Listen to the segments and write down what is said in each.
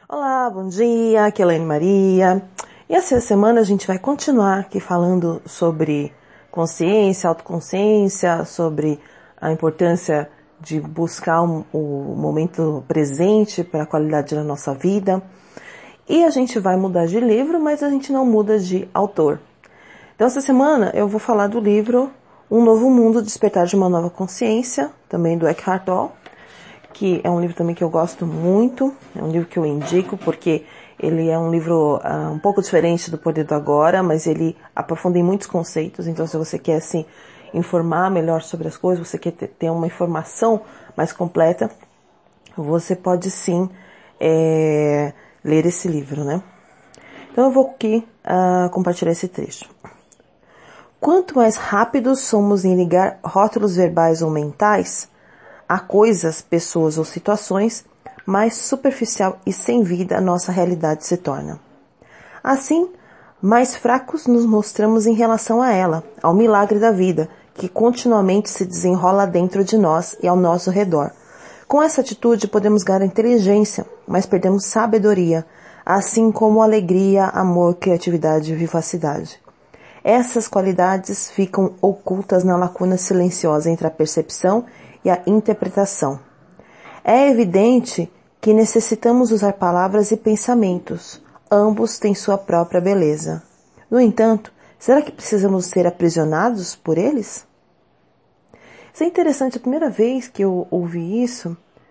Olá, bom dia, aqui é a Elaine Maria. E essa semana a gente vai continuar aqui falando sobre consciência, autoconsciência, sobre a importância de buscar o momento presente para a qualidade da nossa vida. E a gente vai mudar de livro, mas a gente não muda de autor. Então essa semana eu vou falar do livro Um Novo Mundo, Despertar de uma Nova Consciência, também do Eckhart Tolle, que é um livro também que eu gosto muito, é um livro que eu indico porque ele é um livro um pouco diferente do Poder do Agora, mas ele aprofunda em muitos conceitos, então se você quer se informar melhor sobre as coisas, você quer ter uma informação mais completa, você pode sim ler esse livro, né? Então eu vou aqui compartilhar esse trecho. Quanto mais rápidos somos em ligar rótulos verbais ou mentais a coisas, pessoas ou situações, mais superficial e sem vida a nossa realidade se torna. Assim, mais fracos nos mostramos em relação a ela, ao milagre da vida, que continuamente se desenrola dentro de nós e ao nosso redor. Com essa atitude podemos ganhar inteligência, mas perdemos sabedoria, assim como alegria, amor, criatividade e vivacidade. Essas qualidades ficam ocultas na lacuna silenciosa entre a percepção e a interpretação. É evidente que necessitamos usar palavras e pensamentos. Ambos têm sua própria beleza. No entanto, será que precisamos ser aprisionados por eles? Isso é interessante. A primeira vez que eu ouvi isso,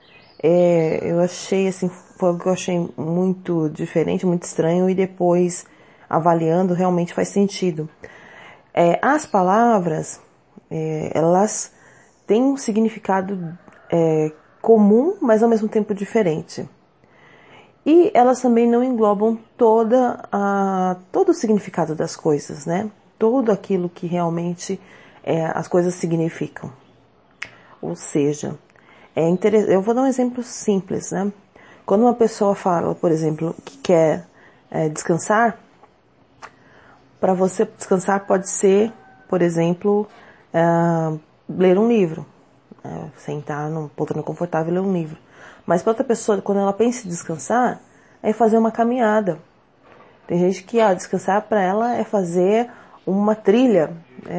eu achei assim, foi algo que eu achei muito diferente, muito estranho, e depois, avaliando, realmente faz sentido. As palavras, elas têm um significado comum, mas ao mesmo tempo diferente. E elas também não englobam todo o significado das coisas, né? Tudo aquilo que realmente as coisas significam. Ou seja, eu vou dar um exemplo simples, né? Quando uma pessoa fala, por exemplo, que quer descansar, para você descansar pode ser, por exemplo, ler um livro. Sentar numa poltrona confortável e ler um livro. Mas para outra pessoa, quando ela pensa em descansar, é fazer uma caminhada. Tem gente que descansar para ela é fazer uma trilha,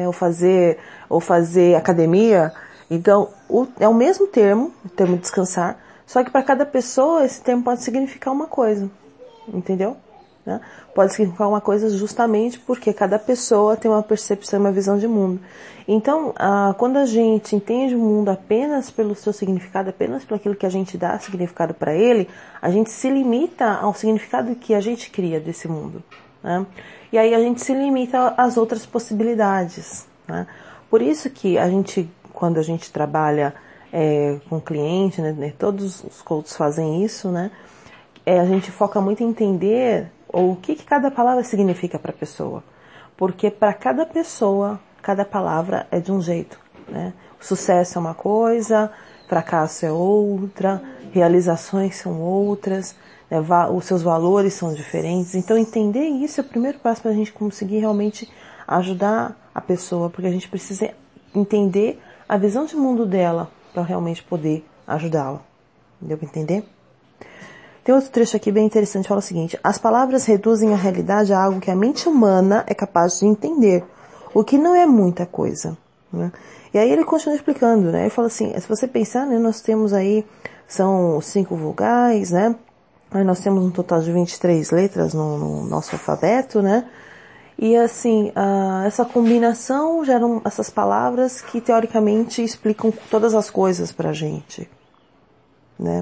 ou fazer academia. Então, é o mesmo termo, o termo descansar, só que para cada pessoa esse termo pode significar uma coisa, entendeu? Né? Pode significar uma coisa justamente porque cada pessoa tem uma percepção e uma visão de mundo. Então, quando a gente entende o mundo apenas pelo seu significado, apenas pelo aquilo que a gente dá significado para ele, a gente se limita ao significado que a gente cria desse mundo. Né? E aí a gente se limita às outras possibilidades. Né? Por isso que quando a gente trabalha com cliente, né, todos os coaches fazem isso, né? A gente foca muito em entender o que cada palavra significa para a pessoa. Porque para cada pessoa, cada palavra é de um jeito. Né? O sucesso é uma coisa, fracasso é outra, realizações são outras, né? Os seus valores são diferentes. Então entender isso é o primeiro passo para a gente conseguir realmente ajudar a pessoa, porque a gente precisa entender a visão de mundo dela para realmente poder ajudá-la. Deu para entender? Tem outro trecho aqui bem interessante, fala o seguinte: as palavras reduzem a realidade a algo que a mente humana é capaz de entender, o que não é muita coisa. Né? E aí ele continua explicando, né? Ele fala assim, se você pensar, né, nós temos aí, são 5 vogais, né? Aí nós temos um total de 23 letras no nosso alfabeto, né? E assim, essa combinação geram essas palavras que teoricamente explicam todas as coisas pra gente, né?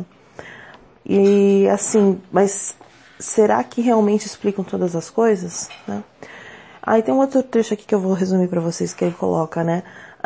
E assim, mas será que realmente explicam todas as coisas? Né? Aí tem um outro trecho aqui que eu vou resumir para vocês que ele coloca, né?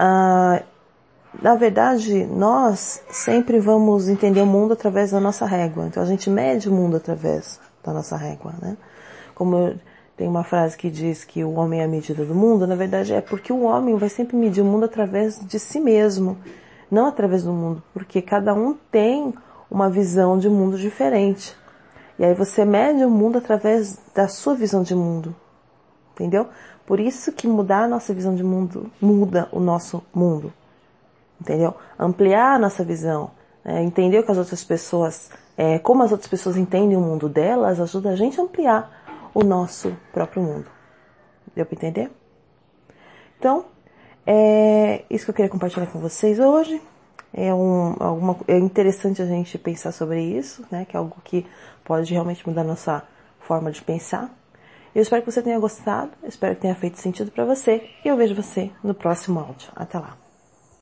Na verdade, nós sempre vamos entender o mundo através da nossa régua. Então a gente mede o mundo através da nossa régua, né? Como tem uma frase que diz que o homem é a medida do mundo, na verdade é porque o homem vai sempre medir o mundo através de si mesmo, não através do mundo, porque cada um tem uma visão de mundo diferente. E aí você mede o mundo através da sua visão de mundo. Entendeu? Por isso que mudar a nossa visão de mundo muda o nosso mundo. Entendeu? Ampliar a nossa visão. Entender o que as outras pessoas como as outras pessoas entendem o mundo delas, ajuda a gente a ampliar o nosso próprio mundo. Deu para entender? Então, é isso que eu queria compartilhar com vocês hoje. É interessante a gente pensar sobre isso, né? Que é algo que pode realmente mudar a nossa forma de pensar. Eu espero que você tenha gostado, espero que tenha feito sentido para você e eu vejo você no próximo áudio. Até lá!